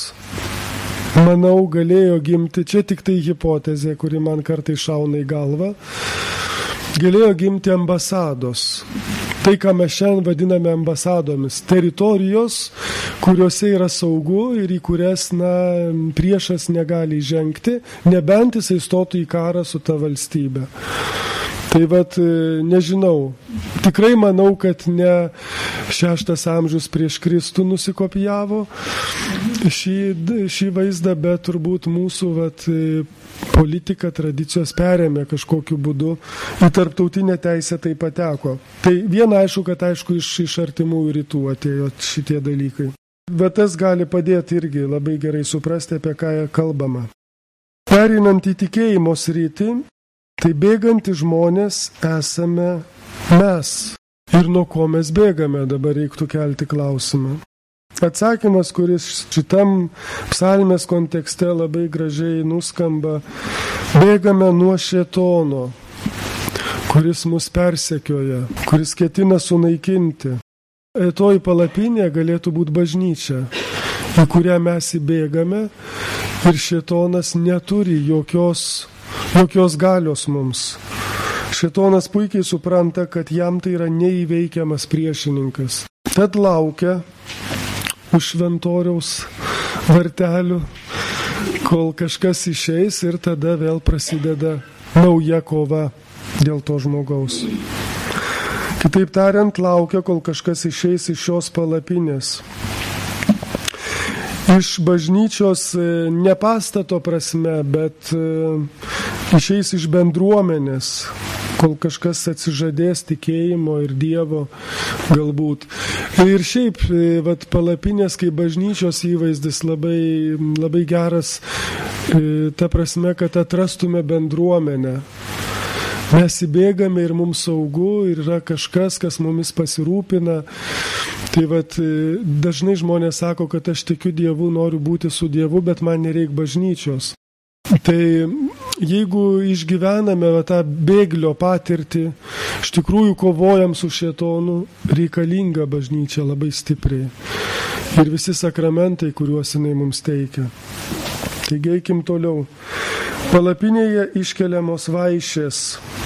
manau, galėjo gimti, čia tik tai hipotezė, kuri man kartai šauna į galvą, galėjo gimti ambasados. Tai, ką mes šiandien vadiname ambasadomis, teritorijos, kuriuose yra saugu ir į kurias, na, priešas negali žengti, nebent jisai stotų į karą su ta valstybe. Tai vat, nežinau, tikrai manau, kad ne šeštas amžius prieš Kristų nusikopijavo šį, šį vaizdą, bet turbūt mūsų vat, politika, tradicijos perėmė kažkokiu būdu, į tarptautinę teisę tai pateko. Tai viena aišku, kad aišku iš, iš artimųjų rytų atėjo šitie dalykai. Bet tas gali padėti irgi labai gerai suprasti, apie ką kalbama. Perinant į tikėjimo sritį, tai bėgantys žmonės esame mes. Ir nuo ko mes bėgame, dabar reiktų kelti klausimą. Atsakymas, kuris šitam psalmės kontekste labai gražiai nuskamba, bėgame nuo šėtono, kuris mus persekioja, kuris ketina sunaikinti. Toji palapinė galėtų būti bažnyčia, į kurią mes įbėgame ir šėtonas neturi jokios, jokios galios mums. Šėtonas puikiai supranta, kad jam tai yra neįveikiamas priešininkas. Tad laukia už šventoriaus vartelių, kol kažkas išeis ir tada vėl prasideda nauja kova dėl to žmogaus. Kitaip tariant, laukia, kol kažkas išeis iš šios palapinės. Iš bažnyčios ne pastato prasme, bet išeis iš bendruomenės, kol kažkas atsižadės tikėjimo ir Dievo galbūt. Ir šiaip, vat, palapinės kaip bažnyčios įvaizdis labai, labai geras, ta prasme, kad atrastume bendruomenę. Mes įbėgame ir mums saugu, ir yra kažkas, kas mumis pasirūpina. Tai vat, dažnai žmonės sako, kad aš tikiu Dievu, noriu būti su Dievu, bet man nereik bažnyčios. Tai jeigu išgyvename va, tą bėglio patirtį, iš tikrųjų kovojam su šėtonu, reikalinga bažnyčia labai stipriai. Ir visi sakramentai, kuriuos jinai mums teikia. Taigi eikim toliau. Palapinėje iškeliamos vaišės.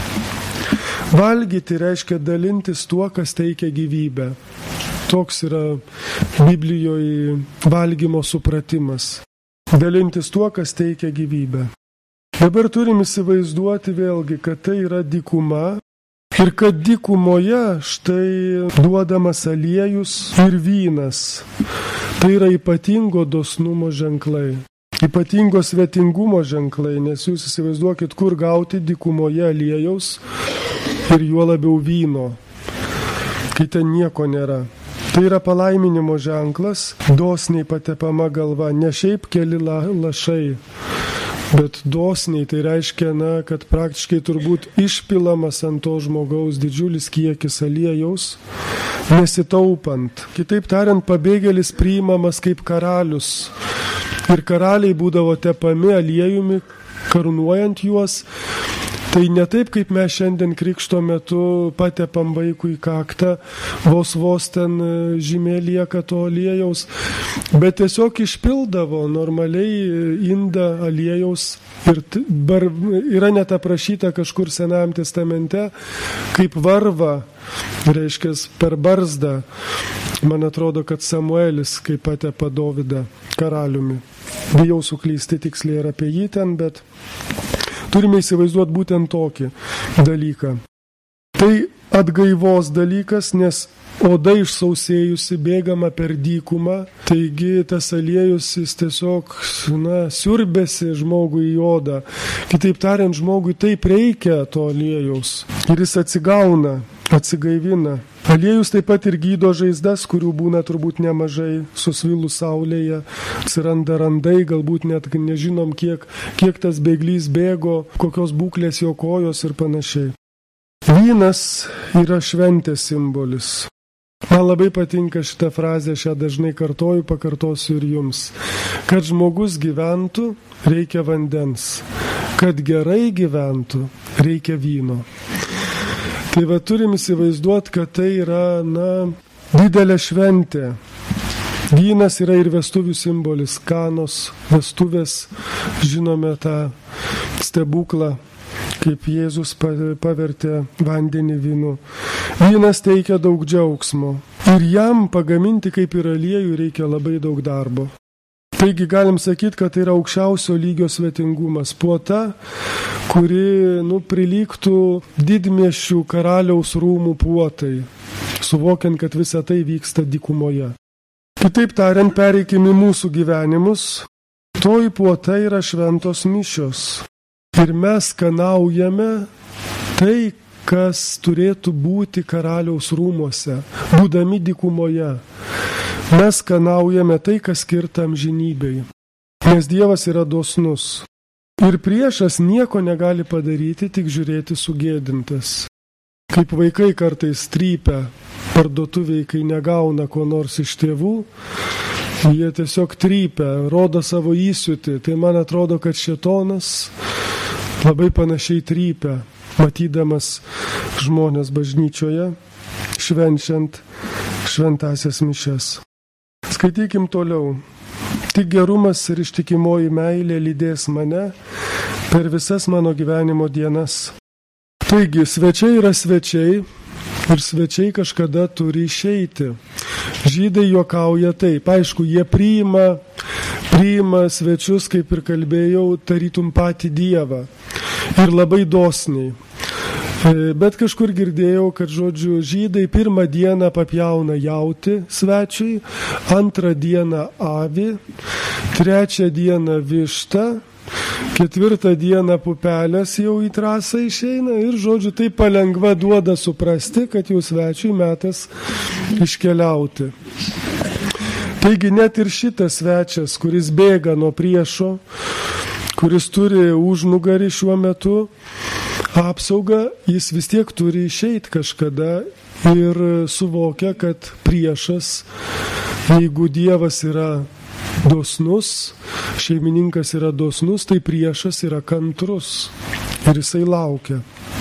Valgyti reiškia dalintis tuo, kas teikia gyvybę. Toks yra Biblijoje valgymo supratimas. Dalintis tuo, kas teikia gyvybę. Dabar turim įsivaizduoti vėlgi, kad tai yra dykuma ir kad dykumoje štai duodamas aliejus ir vynas. Tai yra ypatingo dosnumo ženklai. Ypatingo svetingumo ženklai, nes jūs įsivaizduokit, kur gauti dykumoje aliejaus ir juo labiau vyno, kai ten nieko nėra. Tai yra palaiminimo ženklas, dosniai patepama galva, ne šiaip keli la, lašai, bet dosniai, tai reiškia, na, kad praktiškai turbūt išpilamas ant to žmogaus didžiulis kiekis aliejaus, nesitaupant. Kitaip tariant, pabėgėlis priimamas kaip karalius. Ir karaliai būdavo tepami aliejumi, karūnuojant juos. Tai ne taip, kaip mes šiandien krikšto metu patepam vaikui kaktą, vos vos ten žymė lieka to aliejaus, bet tiesiog išpildavo normaliai indą aliejaus. Ir bar, yra net aprašyta kažkur Senajam testamente, kaip varva, reiškia per barzdą. Man atrodo, kad Samuelis kaip patepa Dovydą karaliumi. Bijau suklysti tiksliai ir apie jį ten, bet Turime įsivaizduoti būtent tokį dalyką. Tai atgaivos dalykas, nes oda išsausėjusi, bėgama per dykumą, taigi tas aliejus jis tiesiog na, siurbėsi žmogui į odą. Kitaip tariant, žmogui taip reikia to aliejaus ir jis atsigauna, atsigaivina. Aliejus taip pat ir gydo žaizdas, kurių būna turbūt nemažai, susvilus saulėje, atsiranda randai, galbūt net nežinom, kiek, kiek tas bėglys bėgo, kokios būklės jo kojos ir panašiai. Vynas yra šventės simbolis. Man labai patinka šitą frazę, šią dažnai kartoju, pakartosiu ir jums. Kad žmogus gyventų, reikia vandens. Kad gerai gyventų, reikia vyno. Tai va turim įsivaizduoti, kad tai yra, na, didelė šventė. Vynas yra ir vestuvių simbolis, Kanos vestuvės, žinome tą stebuklą, kaip Jėzus pavertė vandenį vynu. Vynas teikia daug džiaugsmo ir jam pagaminti kaip ir aliejų reikia labai daug darbo. Taigi galim sakyti, kad tai yra aukščiausio lygio svetingumas, puota, kuri nu, prilygtų didmiesčių karaliaus rūmų puotai, suvokiant, kad visa tai vyksta dykumoje. Kitaip tariant, pereikime mūsų gyvenimus, toji puota yra šventos mišios. Ir mes skanaujame tai, kas turėtų būti karaliaus rūmuose, būdami dykumoje. Mes skanaujame tai, kas skirta amžinybei, nes Dievas yra dosnus. Ir priešas nieko negali padaryti, tik žiūrėti sugėdintas. Kaip vaikai kartais trypia parduotuviai, kai negauna ko nors iš tėvų, jie tiesiog trypia, rodo savo įsiūtį. Tai man atrodo, kad šėtonas labai panašiai trypia, matydamas žmonės bažnyčioje, švenčiant šventasias mišias. Skaitykim toliau. Tik gerumas ir ištikimoji meilė lydės mane per visas mano gyvenimo dienas. Taigi, svečiai yra svečiai ir svečiai kažkada turi išeiti. Žydai juokauja taip, aišku, jie priima, priima svečius, kaip ir kalbėjau, tarytum patį Dievą ir labai dosniai. Bet kažkur girdėjau, kad, žodžiu, žydai pirmą dieną papjauna jautį svečiui, antrą dieną avį, trečią dieną vištą, ketvirtą dieną pupelės jau į trasą išeina ir, žodžiu, tai palengva duoda suprasti, kad jau svečiui metas iškeliauti. Taigi net ir šitas svečias, kuris bėga nuo priešo, kuris turi užnugarį šiuo metu, apsaugą, jis vis tiek turi išeiti kažkada ir suvokia, kad priešas, jeigu Dievas yra dosnus, šeimininkas yra dosnus, tai priešas yra kantrus ir jisai laukia.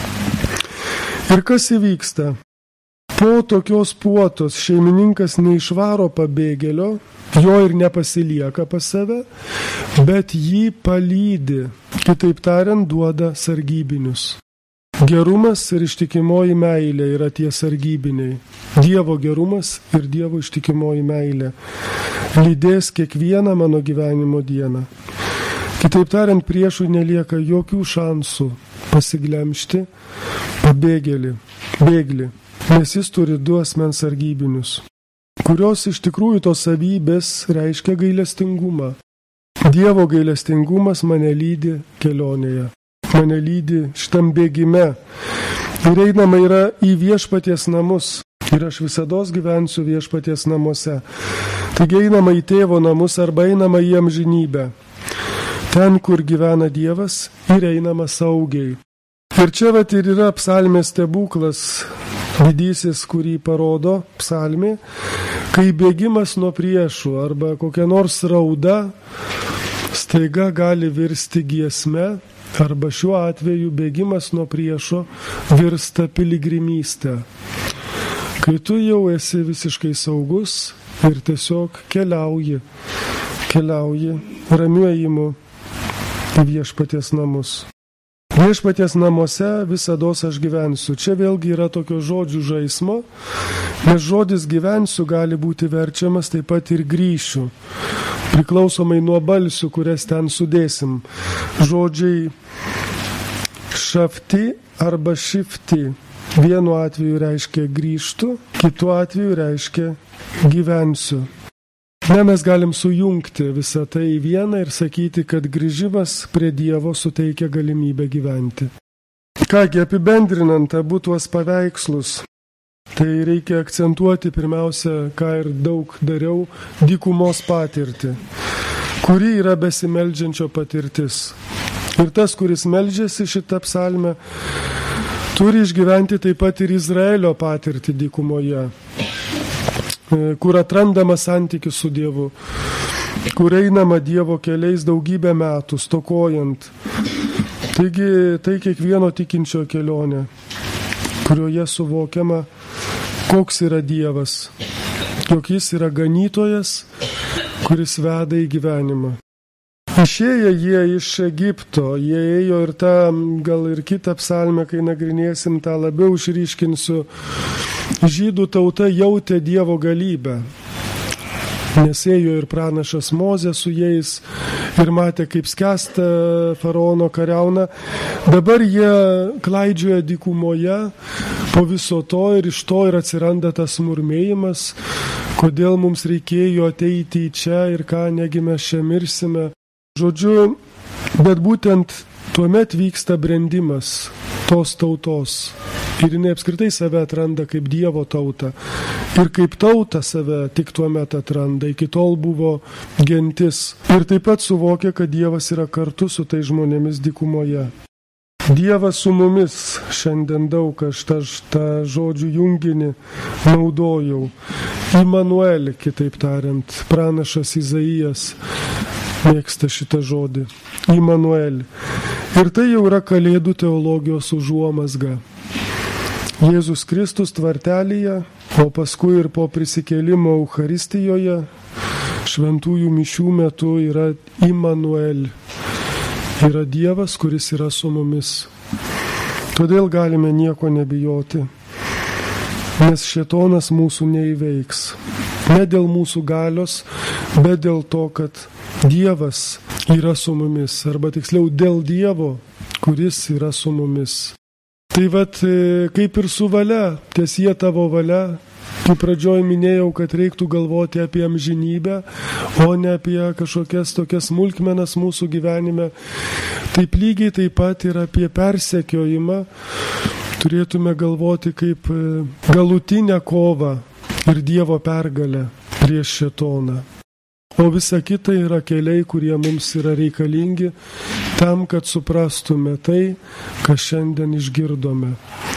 Ir kas įvyksta? Po tokios puotos šeimininkas neišvaro pabėgėlio, jo ir nepasilieka pas save, bet jį palydi, kitaip tariant, duoda sargybinius. Gerumas ir ištikimoji meilė yra tie sargybiniai. Dievo gerumas ir Dievo ištikimoji meilė lydės kiekvieną mano gyvenimo dieną. Kitaip tariant, priešui nelieka jokių šansų pasiglemžti pabėgėlį, bėglį, nes jis turi du asmens sargybinius, kurios iš tikrųjų tos savybės reiškia gailestingumą. Dievo gailestingumas mane lydi kelionėje. Mane lydi šitam bėgime. Ir einama yra į viešpaties namus. Ir aš visados gyvensiu viešpaties namuose. Taigi einama į tėvo namus arba einama į amžinybę. Ten, kur gyvena Dievas, ir einama saugiai. Ir čia vat ir yra psalmės stebuklas, didysis, kurį parodo psalmė, kai bėgimas nuo priešų arba kokia nors rauda staiga gali virsti giesme, arba šiuo atveju bėgimas nuo priešo virsta piligrimystė. Kai tu jau esi visiškai saugus ir tiesiog keliauji, keliauji ramiu ėjimu į viešpaties namus. Viešpaties namuose visados aš gyvensiu. Čia vėlgi yra tokio žodžių žaismo, nes žodis gyvensiu gali būti verčiamas taip pat ir grįšiu, priklausomai nuo balsių, kurias ten sudėsim. Žodžiai Šafti arba šifti. Vienu atveju reiškia grįžtu, kitu atveju reiškia gyvensiu. Ne, mes galim sujungti visą tai į vieną ir sakyti, kad grįžimas prie Dievo suteikia galimybę gyventi. Kągi, apibendrinant abu tuos paveikslus, tai reikia akcentuoti pirmiausia, ką ir daug dariau, dykumos patirtį, kuri yra besimeldžiančio patirtis. Ir tas, kuris meldžiasi šitą psalmę, turi išgyventi taip pat ir Izraelio patirtį dykumoje, kur atrandama santykis su Dievu, kur einama Dievo keliais daugybę metų, stokojant. Taigi tai kiekvieno tikinčio kelionė, kurioje suvokiama, koks yra Dievas, jog jis yra ganytojas, kuris veda į gyvenimą. Išėję jie iš Egipto, jie ėjo ir tą, gal ir kitą psalmę, kai nagrinėsim, tą labiau išryškinsiu, žydų tauta jautė Dievo galybę, nes ėjo ir pranašas Mozė su jais ir matė, kaip skęsta faraono kariauna. Dabar jie klaidžioja dykumoje po viso to ir iš to ir atsiranda tas murmėjimas, kodėl mums reikėjo ateiti į čia ir ką, negi mes čia mirsime. Žodžiu, bet būtent tuomet vyksta brendimas tos tautos ir jinai apskritai save atranda kaip Dievo tautą ir kaip tauta save tik tuomet atranda, iki tol buvo gentis ir taip pat suvokia, kad Dievas yra kartu su tai žmonėmis dykumoje. Dievas su mumis, šiandien daug aš tą, tą žodžių junginį naudojau. Imanuel, kitaip tariant, pranašas Izaijas mėgsta šitą žodį. Imanuel. Ir tai jau yra Kalėdų teologijos užuomazga. Jėzus Kristus tvartelyje, o paskui ir po prisikėlimo Eucharistijoje, šventųjų mišių metu yra Imanuel. Yra Dievas, kuris yra su mumis. Todėl galime nieko nebijoti, nes šėtonas mūsų neįveiks. Ne dėl mūsų galios, bet dėl to, kad Dievas yra su mumis, arba tiksliau dėl Dievo, kuris yra su mumis. Tai vat, kaip ir su valia, tiesie tavo valia, kaip pradžioj minėjau, kad reiktų galvoti apie amžinybę, o ne apie kažkokias tokias smulkmenas mūsų gyvenime. Taip lygiai taip pat ir apie persekiojimą turėtume galvoti kaip galutinę kovą ir Dievo pergalę prieš šėtoną. O visa kita yra keliai, kurie mums yra reikalingi tam, kad suprastume tai, ką šiandien išgirdome.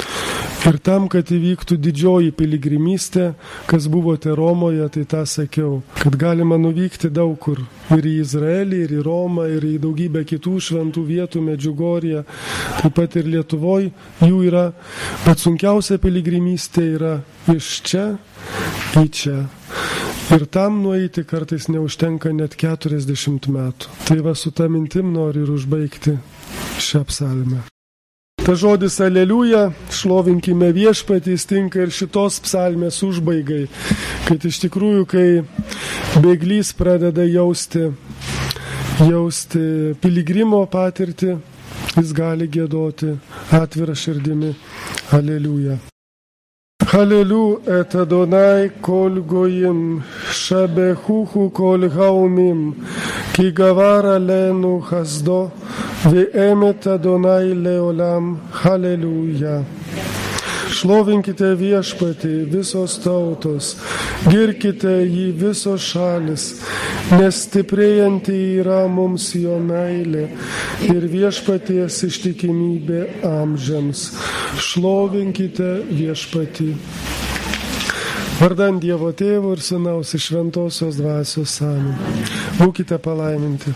Ir tam, kad įvyktų didžioji piligrimystė, kas buvote Romoje, tai tą sakiau, kad galima nuvykti daug kur. Ir į Izraelį, ir į Romą, ir į daugybę kitų šventų vietų, Medžiugorję, taip pat ir Lietuvoj jų yra. Bet sunkiausia piligrimystė yra iš čia į čia. Ir tam nueiti kartais neužtenka net keturiasdešimt metų. Tai va su ta mintim noriu ir užbaigti šią psalmę. Ta žodis aleliuja, šlovinkime viešpatį, tinka ir šitos psalmės užbaigai, kad iš tikrųjų, kai bėglys pradeda jausti, jausti piligrimo patirtį, jis gali giedoti atvirą širdimi aleliuja. Hallelu et Adonai kol goyim, shabechuchu kol haumim, ki gavar alenu chasdo, ve'emet Adonai leolam, halleluja. Šlovinkite viešpatį visos tautos, girkite jį visos šalis, nes stiprėjanti yra mums jo meilė ir viešpaties ištikimybė amžiams. Šlovinkite viešpatį. Vardan Dievo Tėvo ir Sūnaus ir Šventosios Dvasios. Amen. Būkite palaiminti.